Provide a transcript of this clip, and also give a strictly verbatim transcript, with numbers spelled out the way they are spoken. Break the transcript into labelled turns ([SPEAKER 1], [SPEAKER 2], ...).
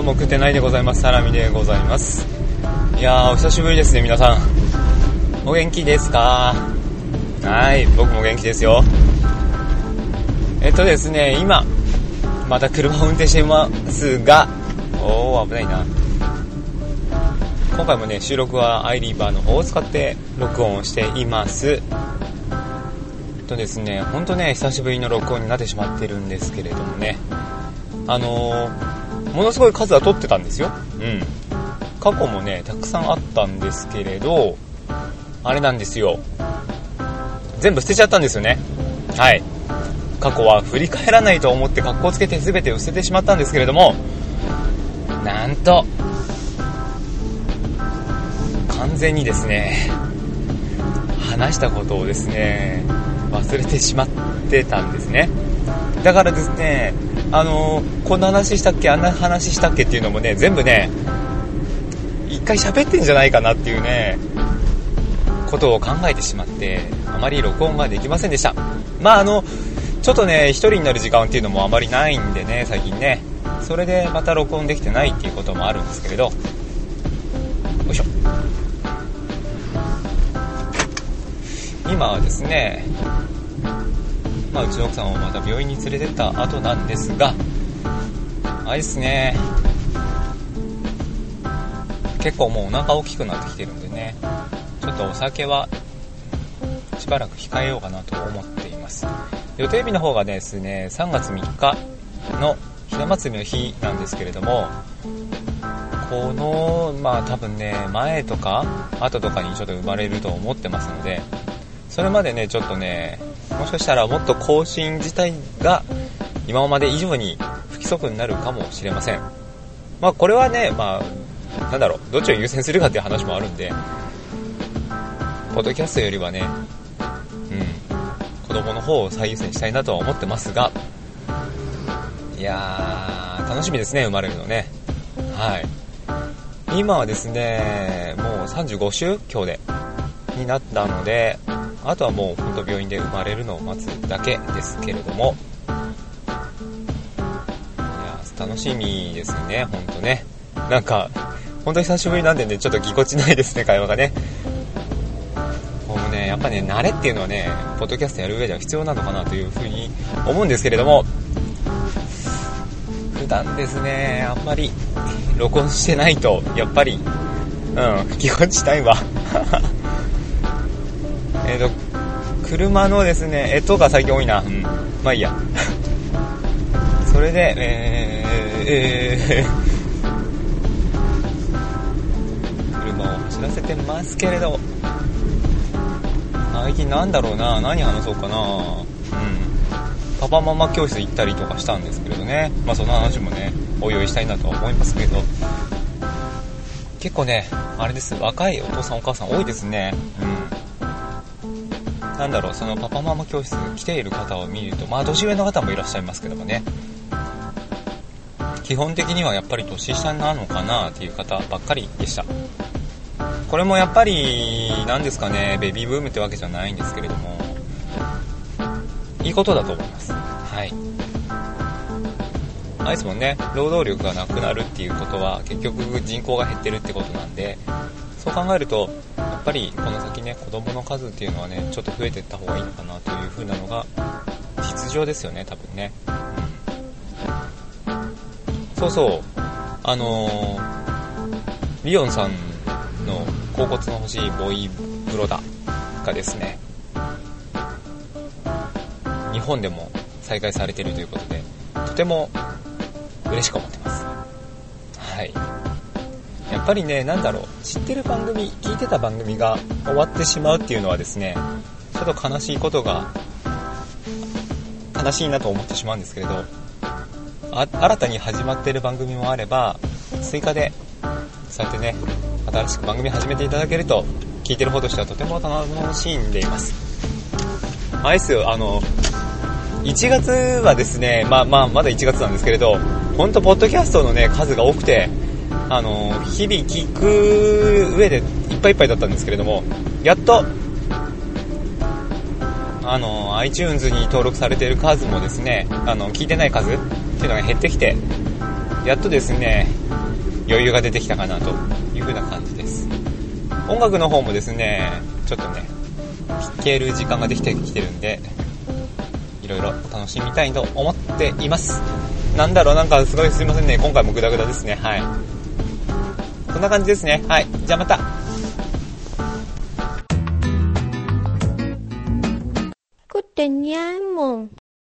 [SPEAKER 1] も食ってないでございます。サラミでございます。いやーお久しぶりですね。皆さんお元気ですか？はい、僕も元気ですよ。えっとですね今また車を運転していますが、おー危ないな。今回もね収録はアイリーバーの方を使って録音をしています。えっとですねほんとね久しぶりの録音になってしまってるんですけれどもね、あのー、ものすごい数は取ってたんですよ。うん過去もねたくさんあったんですけれど、あれなんですよ、全部捨てちゃったんですよね。はい、過去は振り返らないと思って格好つけて全てを捨ててしまったんですけれども、なんと完全にですね話したことをですね忘れてしまってたんですね。だからですねあのー、こんな話したっけあんな話したっけっていうのもね全部ね一回喋ってんじゃないかなっていうねことを考えてしまってあまり録音ができませんでした。まああのちょっとね一人になる時間っていうのもあまりないんでね最近ね、それでまた録音できてないっていうこともあるんですけれど、よいしょ。今はですねまあうちの奥さんをまた病院に連れてった後なんですが、あれですね結構もうお腹大きくなってきてるんでね、ちょっとお酒はしばらく控えようかなと思っています。予定日の方がですねさんがつみっかのひな祭りの日なんですけれども、このまあ多分ね前とか後とかにちょっと生まれると思ってますので、それまでねちょっとねもしかしたらもっと更新自体が今まで以上に不規則になるかもしれません。まあこれはねまあなんだろうどっちを優先するかっていう話もあるんで、ポッドキャストよりはねうん子供の方を最優先したいなとは思ってますが、いやー楽しみですね生まれるのね。はい今はですねもうさんじゅうごしゅ今日でになったので、あとはもう本当病院で生まれるのを待つだけですけれども、いや楽しみですね本当ね。なんか本当に久しぶりなんでねちょっとぎこちないですね会話がね。もうねやっぱね慣れっていうのはねポッドキャストやる上では必要なのかなというふうに思うんですけれども、普段ですねあんまり録音してないとやっぱりうんぎこちないわえっと車のですねえっとが最近多いな、うん、まあいいやそれでえー、えー車を走らせてますけれど、最近なんだろうな何話そうかな。うんパパママ教室行ったりとかしたんですけれどね、まあその話もねおいおいしたいなと思いますけど、結構ねあれです若いお父さんお母さん多いですね。うんなんだろうそのパパママ教室来ている方を見るとまあ年上の方もいらっしゃいますけどもね、基本的にはやっぱり年下なのかなっていう方ばっかりでした。これもやっぱり何ですかねベビーブームってわけじゃないんですけれどもいいことだと思います。はいあれですもんね労働力がなくなるっていうことは結局人口が減ってるってことなんで、そう考えるとやっぱりこの先ね子供の数っていうのはねちょっと増えていった方がいいのかなという風なのが実情ですよね多分ね、うん、そうそうあのー、リオンさんの甲骨の欲しいボーイブロダがですね日本でも再開されているということでとても嬉しく思ってます。はいやっぱりねなんだろう知ってる番組聞いてた番組が終わってしまうっていうのはですねちょっと悲しいことが悲しいなと思ってしまうんですけれど、あ新たに始まっている番組もあれば追加でそうやってね新しく番組始めていただけると聞いてる方としてはとても楽しんでいます。あれですよあのいちがつはですねまあまあまだいちがつなんですけれど本当ポッドキャストのね数が多くてあの日々聞く上でいっぱいいっぱいだったんですけれども、やっとあの iTunes に登録されている数もですねあの聞いてない数っていうのが減ってきて、 やっとですね、余裕が出てきたかなという風な感じです。音楽の方もですね、ちょっとね、聴ける時間ができてきてるんで、いろいろ楽しみたいと思っています。なんだろう、なんかすごいすいませんね、今回もグダグダですね。はい。こんな感じですね。はい。じゃあまた。
[SPEAKER 2] Cô tình nhá mồm